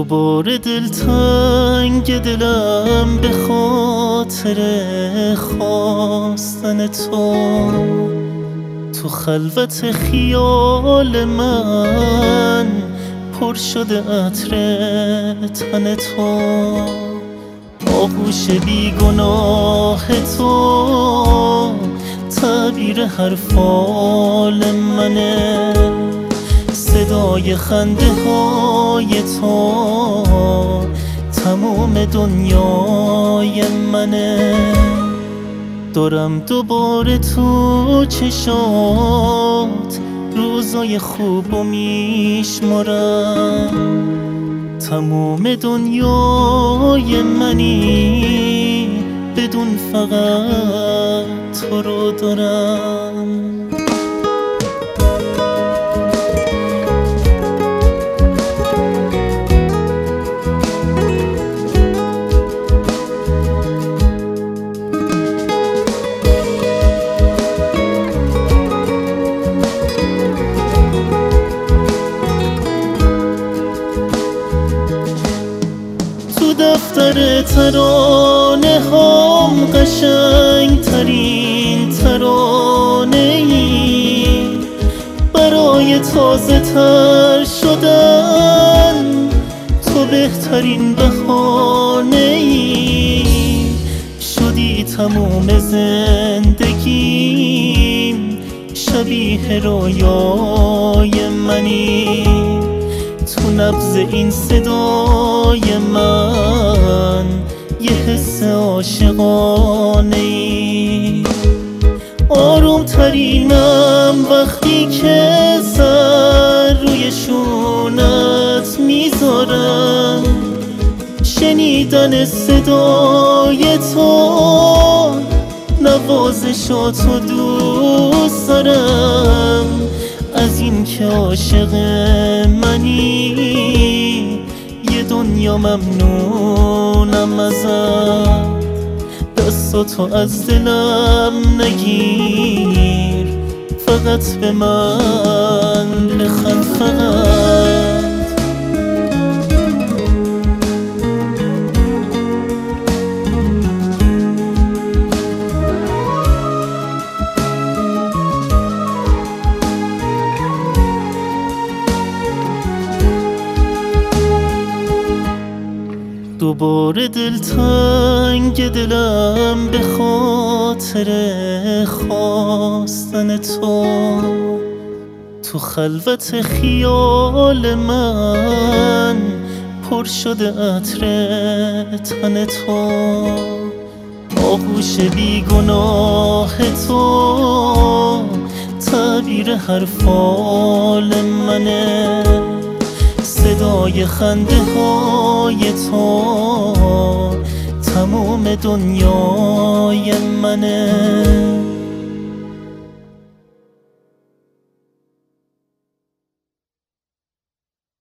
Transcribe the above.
دوباره دلتنگ دلم به خاطر خواستن تو خلوت خیال من پر شده عطر تن تو. آغوش بیگناه تو تعبیر حرفال منه، صدای خنده های تو تموم دنیای منه. دارم دوباره تو چشات روزای خوبو میشمارم، تموم دنیای منی بدون فقط تو رو دارم. دفتر ترانه هم قشنگ ترین ترانه ای، برای تازه تر شدن تو بهترین بهانه ای. شدی تموم زندگیم شبیه رویای منی، تو نبض این صدای من یه حس عاشقانه ای. آروم ترینم وقتی که سر روی شونت میذارم، شنیدن صدای تو نوازشاتو دوست دارم. از این که عاشق منی یه دنیا ممنونم ازت. دستاتو از دلم نگیر، فقط به من بخند فقط. دوباره دلتنگ دلم به خاطر خواستن تو خلوت خیال من پر شده عطر تن تو. آغوش بیگناه تو تعبیر حرفال منه، صدای خنده های تو تموم دنیای منه.